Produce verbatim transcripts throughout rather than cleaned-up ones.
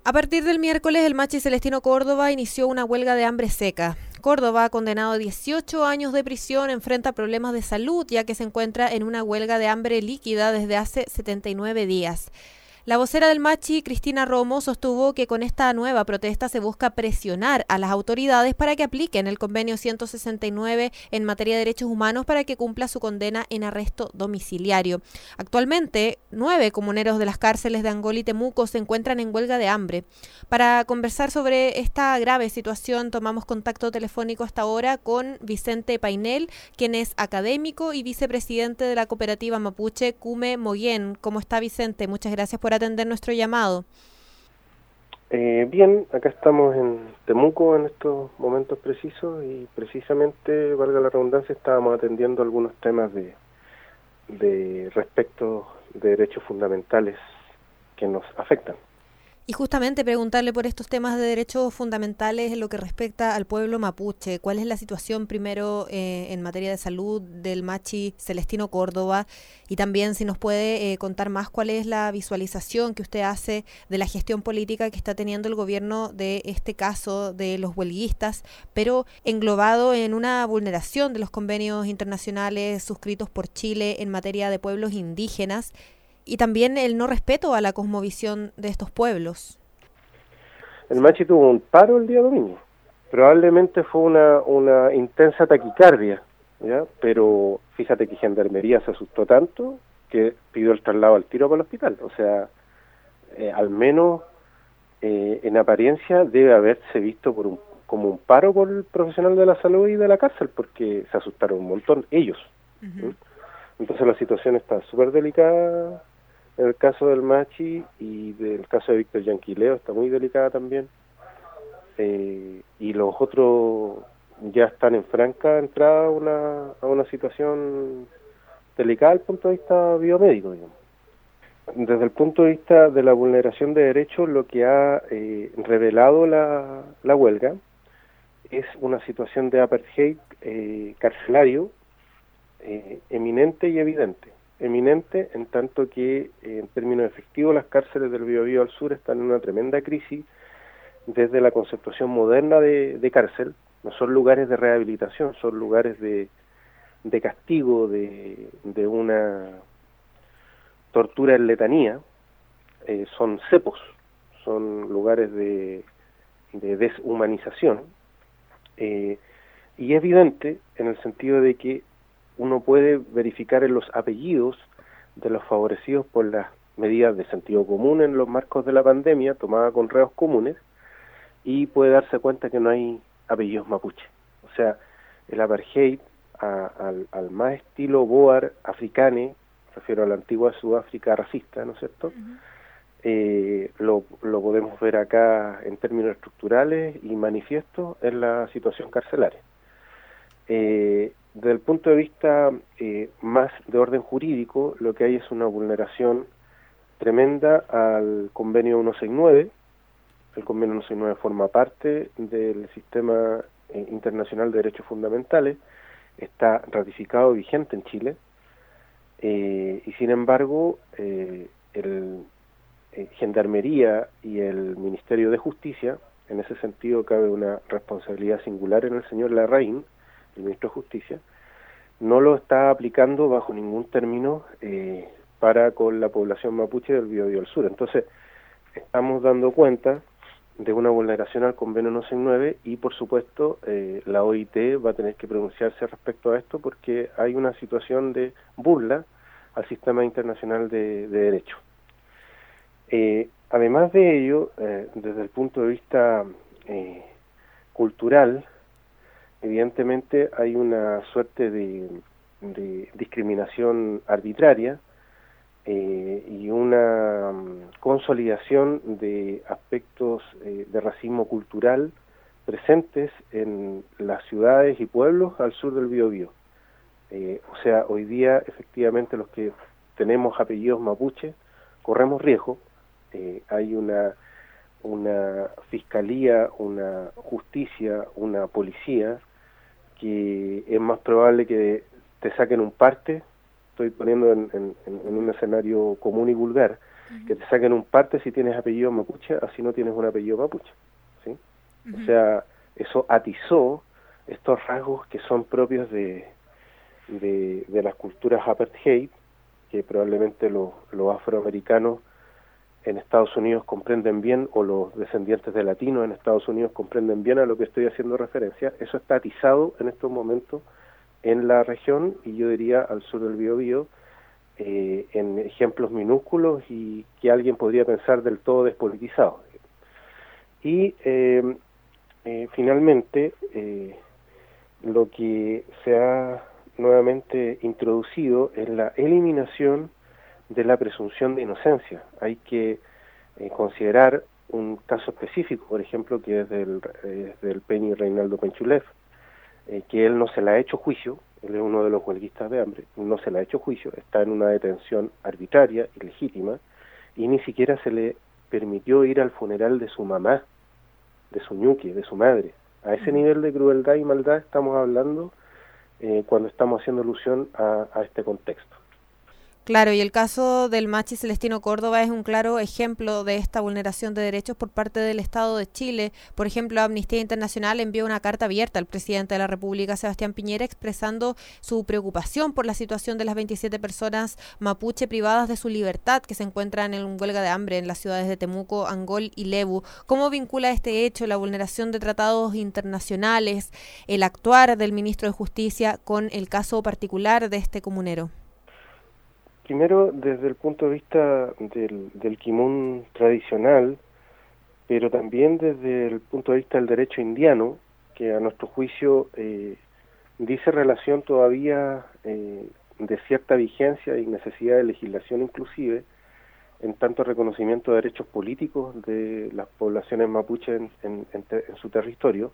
A partir del miércoles, el Machi Celestino Córdoba inició una huelga de hambre seca. Córdoba, condenado a dieciocho años de prisión, enfrenta problemas de salud ya que se encuentra en una huelga de hambre líquida desde hace setenta y nueve días. La vocera del Machi, Cristina Romo, sostuvo que con esta nueva protesta se busca presionar a las autoridades para que apliquen el convenio ciento sesenta y nueve en materia de derechos humanos para que cumpla su condena en arresto domiciliario. Actualmente, nueve comuneros de las cárceles de Angol y Temuco se encuentran en huelga de hambre. Para conversar sobre esta grave situación, tomamos contacto telefónico hasta ahora con Vicente Painel, quien es académico y vicepresidente de la cooperativa mapuche Cume Moguén. ¿Cómo está, Vicente? Muchas gracias por atender nuestro llamado. Eh, bien, acá estamos en Temuco en estos momentos precisos y precisamente, valga la redundancia, estábamos atendiendo algunos temas de, de respecto de derechos fundamentales que nos afectan. Y justamente preguntarle por estos temas de derechos fundamentales en lo que respecta al pueblo mapuche. ¿Cuál es la situación primero eh, en materia de salud del Machi Celestino Córdoba? Y también si nos puede eh, contar más cuál es la visualización que usted hace de la gestión política que está teniendo el gobierno de este caso de los huelguistas, pero englobado en una vulneración de los convenios internacionales suscritos por Chile en materia de pueblos indígenas, y también el no respeto a la cosmovisión de estos pueblos. El Machi tuvo un paro el día domingo. Probablemente fue una, una intensa taquicardia, ¿ya? Pero fíjate que Gendarmería se asustó tanto que pidió el traslado al tiro para el hospital. O sea, eh, al menos eh, en apariencia debe haberse visto por un, como un paro por el profesional de la salud y de la cárcel, porque se asustaron un montón ellos. Uh-huh. ¿Sí? Entonces la situación está súper delicada. En el caso del Machi y del caso de Víctor Yanquileo está muy delicada también. Eh, y los otros ya están en franca entrada a una, a una situación delicada desde el punto de vista biomédico, digamos. Desde el punto de vista de la vulneración de derechos, lo que ha eh, revelado la, la huelga es una situación de apartheid eh, carcelario eh, eminente y evidente. Eminente en tanto que eh, en términos efectivos las cárceles del Biobío al sur están en una tremenda crisis desde la conceptuación moderna de, de cárcel. No son lugares de rehabilitación, son lugares de, de castigo, de, de una tortura en letanía, eh, son cepos, son lugares de, de deshumanización, eh, y es evidente en el sentido de que uno puede verificar en los apellidos de los favorecidos por las medidas de sentido común en los marcos de la pandemia, tomadas con reos comunes, y puede darse cuenta que no hay apellidos mapuche. O sea, el apartheid a, al, al más estilo Boer africane, refiero a la antigua Sudáfrica racista, ¿no es cierto? Uh-huh. eh, lo, lo podemos ver acá en términos estructurales y manifiestos en la situación carcelaria. Eh, Desde el punto de vista eh, más de orden jurídico, lo que hay es una vulneración tremenda al convenio ciento sesenta y nueve. El convenio ciento sesenta y nueve forma parte del sistema eh, internacional de derechos fundamentales, está ratificado y vigente en Chile, eh, y sin embargo, eh, el eh, Gendarmería y el Ministerio de Justicia, en ese sentido cabe una responsabilidad singular en el señor Larraín, el ministro de Justicia, no lo está aplicando bajo ningún término eh, para con la población mapuche del Biobío del Sur. Entonces, estamos dando cuenta de una vulneración al convenio ciento sesenta y nueve y, por supuesto, eh, la O I T va a tener que pronunciarse respecto a esto porque hay una situación de burla al sistema internacional de, de derecho. Eh, además de ello, eh, desde el punto de vista eh, cultural, evidentemente hay una suerte de, de discriminación arbitraria eh, y una um, consolidación de aspectos eh, de racismo cultural presentes en las ciudades y pueblos al sur del Biobío. Eh, o sea, hoy día efectivamente los que tenemos apellidos mapuche corremos riesgo. Eh, hay una una fiscalía, una justicia, una policía, que es más probable que te saquen un parte, estoy poniendo en, en, en un escenario común y vulgar, uh-huh. que te saquen un parte si tienes apellido mapuche, así no tienes un apellido mapuche, ¿sí? Uh-huh. O sea, eso atizó estos rasgos que son propios de, de, de las culturas apartheid, que probablemente los, los afroamericanos en Estados Unidos comprenden bien, o los descendientes de latinos en Estados Unidos comprenden bien a lo que estoy haciendo referencia. Eso está atizado en estos momentos en la región, y yo diría al sur del Biobío, eh, en ejemplos minúsculos y que alguien podría pensar del todo despolitizado. Y eh, eh, finalmente, eh, lo que se ha nuevamente introducido es la eliminación de la presunción de inocencia. Hay que eh, considerar un caso específico, por ejemplo, que es del, eh, del Peñi Reinaldo Penchulev, eh, que él no se le ha hecho juicio, él es uno de los huelguistas de hambre, no se le ha hecho juicio, está en una detención arbitraria, ilegítima, y ni siquiera se le permitió ir al funeral de su mamá, de su ñuque, de su madre. A ese nivel de crueldad y maldad estamos hablando eh, cuando estamos haciendo alusión a, a este contexto. Claro, y el caso del Machi Celestino Córdoba es un claro ejemplo de esta vulneración de derechos por parte del Estado de Chile. Por ejemplo, Amnistía Internacional envió una carta abierta al presidente de la República, Sebastián Piñera, expresando su preocupación por la situación de las veintisiete personas mapuche privadas de su libertad que se encuentran en huelga de hambre en las ciudades de Temuco, Angol y Lebu. ¿Cómo vincula este hecho, la vulneración de tratados internacionales, el actuar del ministro de Justicia con el caso particular de este comunero? Primero, desde el punto de vista del, del quimun tradicional, pero también desde el punto de vista del derecho indiano, que a nuestro juicio eh, dice relación todavía eh, de cierta vigencia y necesidad de legislación inclusive, en tanto reconocimiento de derechos políticos de las poblaciones mapuche en, en, en, te, en su territorio.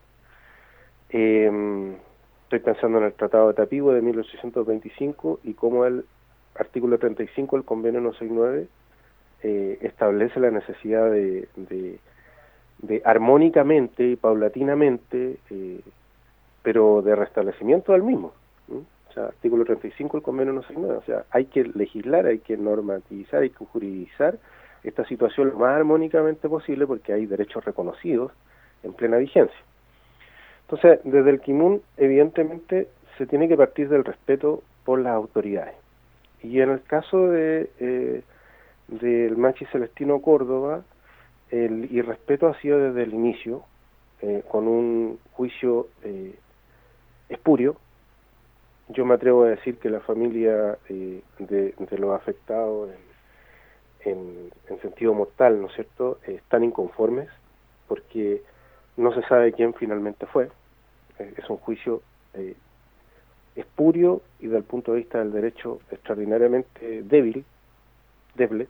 Eh, estoy pensando en el Tratado de Tapigüe de mil ochocientos veinticinco y cómo el artículo treinta y cinco del convenio ciento sesenta y nueve eh, establece la necesidad de, de, de armónicamente y paulatinamente, eh, pero de restablecimiento del mismo. ¿sí? O sea, artículo treinta y cinco del convenio ciento sesenta y nueve, o sea, hay que legislar, hay que normativizar, hay que juridizar esta situación lo más armónicamente posible porque hay derechos reconocidos en plena vigencia. Entonces, desde el quimun, evidentemente, se tiene que partir del respeto por las autoridades. Y en el caso de eh, del Machi Celestino Córdoba, el irrespeto ha sido desde el inicio, eh, con un juicio eh, espurio. Yo me atrevo a decir que la familia eh, de, de los afectados en, en, en sentido mortal, ¿no es cierto?, eh, están inconformes porque no se sabe quién finalmente fue. Eh, es un juicio eh, espurio y desde el punto de vista del derecho extraordinariamente débil, deble,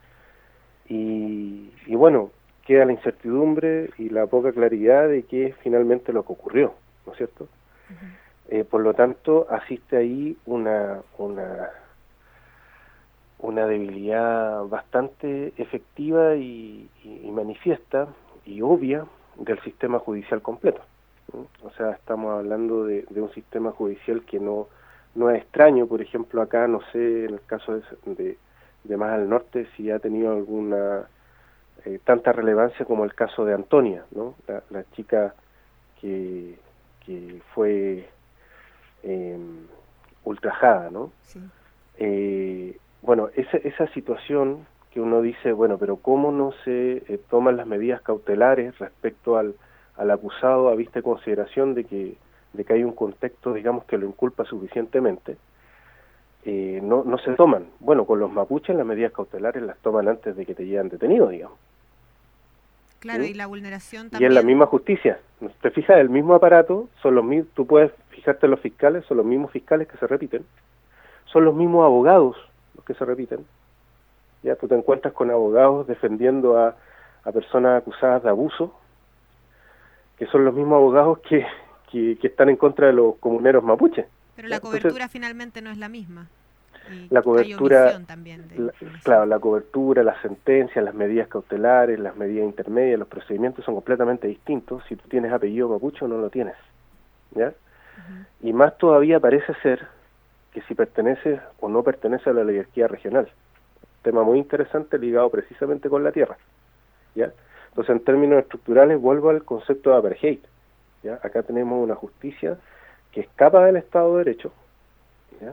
y, y bueno, queda la incertidumbre y la poca claridad de qué es finalmente lo que ocurrió, ¿no es cierto? Uh-huh. Eh, por lo tanto, asiste ahí una, una, una debilidad bastante efectiva y, y, y manifiesta y obvia del sistema judicial completo. O sea, estamos hablando de, de un sistema judicial que no no es extraño. Por ejemplo, acá, no sé, en el caso de, de, de más al norte, si ha tenido alguna eh, tanta relevancia como el caso de Antonia, ¿no? La, la chica que, que fue eh, ultrajada, ¿no? Sí. Eh, bueno, esa, esa situación que uno dice, bueno, pero ¿cómo no se eh, toman las medidas cautelares respecto al al acusado a vista y consideración de que de que hay un contexto, digamos, que lo inculpa suficientemente, eh, no no se toman? Bueno, con los mapuches las medidas cautelares las toman antes de que te lleven detenido, digamos. Claro, ¿sí? Y la vulneración también. Y en la misma justicia, te fijas, el mismo aparato, son los mismos, tú puedes fijarte en los fiscales, son los mismos fiscales que se repiten, son los mismos abogados los que se repiten. Ya tú te encuentras con abogados defendiendo a, a personas acusadas de abuso, que son los mismos abogados que, que, que están en contra de los comuneros mapuches. Pero la cobertura Entonces, finalmente no es la misma. Y la cobertura, también de la, claro, la cobertura, las sentencias, las medidas cautelares, las medidas intermedias, los procedimientos son completamente distintos si tú tienes apellido mapuche o no lo tienes. ¿Ya? Uh-huh. Y más todavía parece ser que si perteneces o no perteneces a la oligarquía regional. tema muy interesante ligado precisamente con la tierra, ¿ya? Entonces, en términos estructurales, vuelvo al concepto de apartheid, ¿ya? Acá tenemos una justicia que escapa del Estado de Derecho, ¿ya?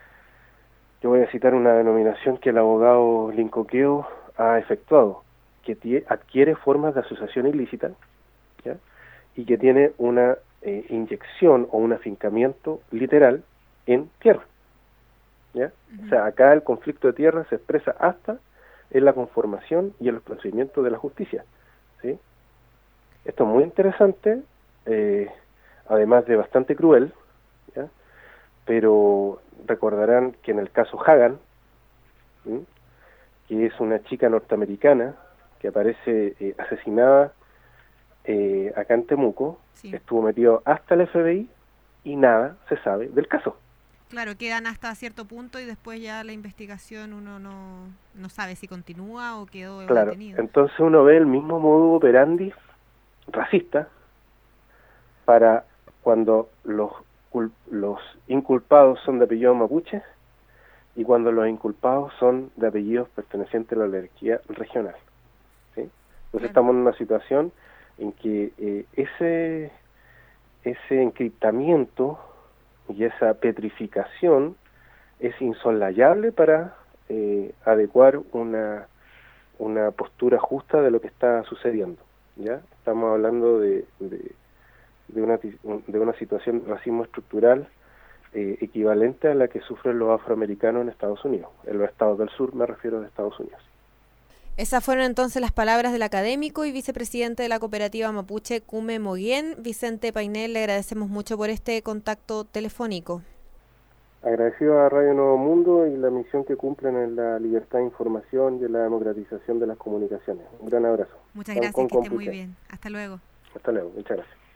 Yo voy a citar una denominación que el abogado Lincoqueo ha efectuado, que tie, adquiere formas de asociación ilícita, ¿ya? Y que tiene una eh, inyección o un afincamiento literal en tierra, ¿ya? Uh-huh. O sea, acá el conflicto de tierra se expresa hasta en la conformación y en los procedimientos de la justicia, ¿sí? Esto es muy interesante, eh, además de bastante cruel, ¿ya? Pero recordarán que en el caso Hagan, ¿sí?, que es una chica norteamericana que aparece eh, asesinada eh, acá en Temuco, sí, estuvo metido hasta el F B I y nada se sabe del caso. Claro, quedan hasta cierto punto y después ya la investigación uno no, no sabe si continúa o quedó claro, detenido. Entonces uno ve el mismo modo operandi racista para cuando los los inculpados son de apellidos mapuches y cuando los inculpados son de apellidos pertenecientes a la oligarquía regional, ¿sí? Entonces claro, estamos en una situación en que eh, ese ese encriptamiento y esa petrificación es insoslayable para eh, adecuar una una postura justa de lo que está sucediendo, ¿ya? Estamos hablando de, de de una de una situación de racismo estructural eh, equivalente a la que sufren los afroamericanos en Estados Unidos, en los estados del sur, me refiero de Estados Unidos. Esas fueron entonces las palabras del académico y vicepresidente de la cooperativa mapuche Cume Moguén, Vicente Painel. Le agradecemos mucho por este contacto telefónico. Agradecido a Radio Nuevo Mundo y la misión que cumplen en la libertad de información y en la democratización de las comunicaciones. Un gran abrazo. Muchas gracias, que esté muy bien. Hasta luego. Hasta luego, muchas gracias.